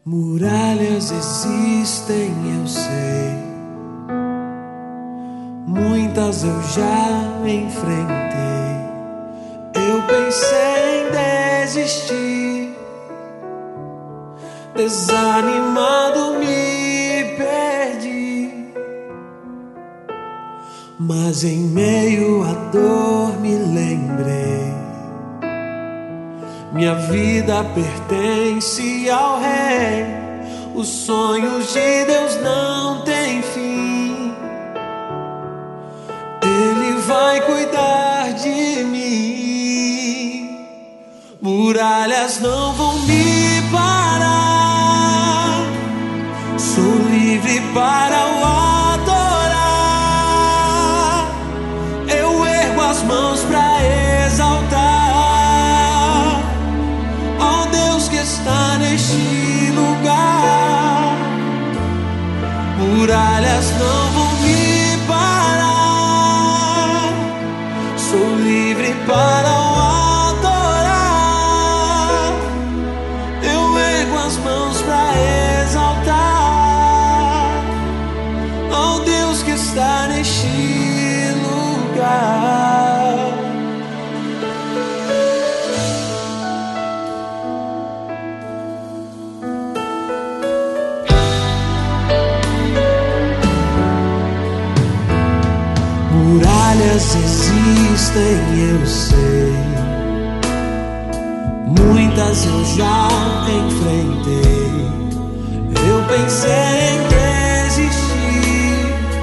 Muralhas existem, eu sei. Muitas eu já enfrentei. Eu pensei em desistir, desanimado me perdi. Mas em meio à dor me lembrei, minha vida pertence ao Rei. Os sonhos de Deus não têm fim. Ele vai cuidar de mim. Muralhas não vão me parar. Sou livre para o adorar. Eu ergo as mãos para exaltar ó Deus que está neste lugar. Muralhas não vão me parar. Sou livre para o adorar. Eu ergo as mãos para exaltar ó Deus que está neste lugar. Muralhas existem, eu sei. Muitas eu já enfrentei. Eu pensei em desistir,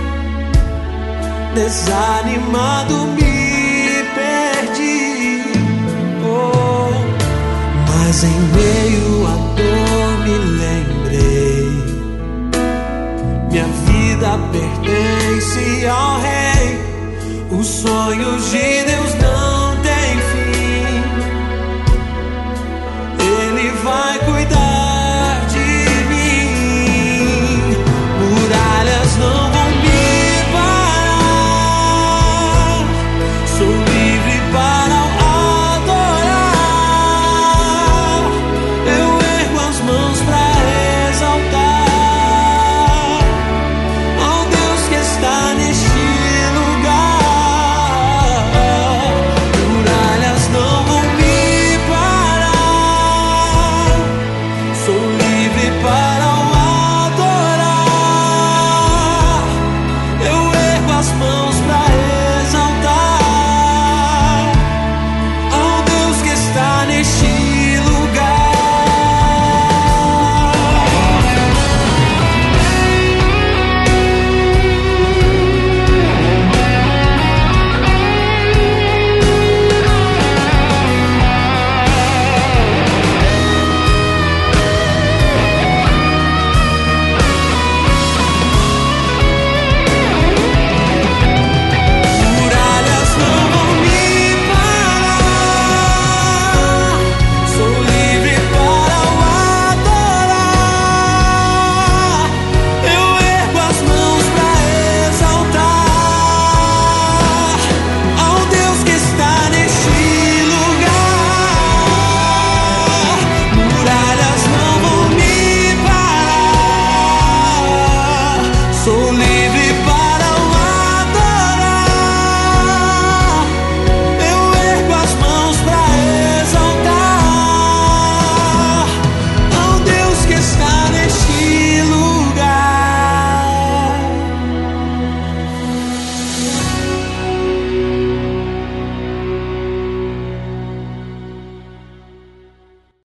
desanimado me perdi. Oh, mas em meio à dor me lembrei, minha vida pertence ao Rei. Os sonhos de Deus